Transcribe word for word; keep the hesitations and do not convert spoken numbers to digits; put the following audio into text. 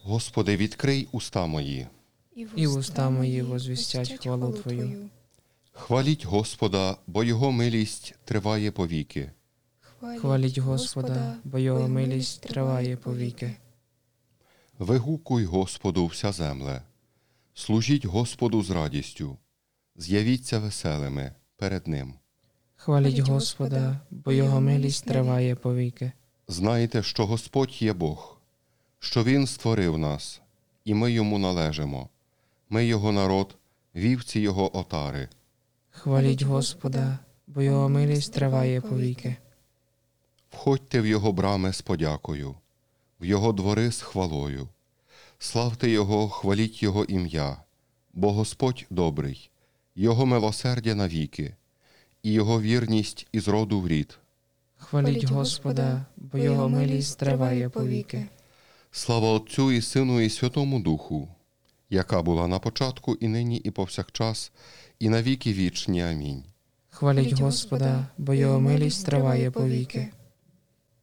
Господи, відкрий уста мої. І уста мої возвістять хвалу Твою. Хваліть Господа, бо Його милість триває повіки. Хваліть Господа, бо Його милість триває повіки. Вигукуй Господу вся земле. Служіть Господу з радістю. З'явіться веселими перед Ним. Хваліть Господа, бо Його милість триває повіки. Знайте, що Господь є Бог, що Він створив нас, і ми Йому належимо. Ми Його народ, вівці Його отари. Хваліть Господа, бо Його милість триває повіки. Входьте в Його брами з подякою, в Його двори з хвалою. Славте Його, хваліть Його ім'я, бо Господь добрий, Його милосердя навіки, і Його вірність із роду в рід. Хваліть Господа, бо Його милість триває повіки. Слава Отцю і Сину і Святому Духу, яка була на початку, і нині, і повсякчас, і на віки вічні. Амінь. Хваліть Господа, бо Його милість триває повіки.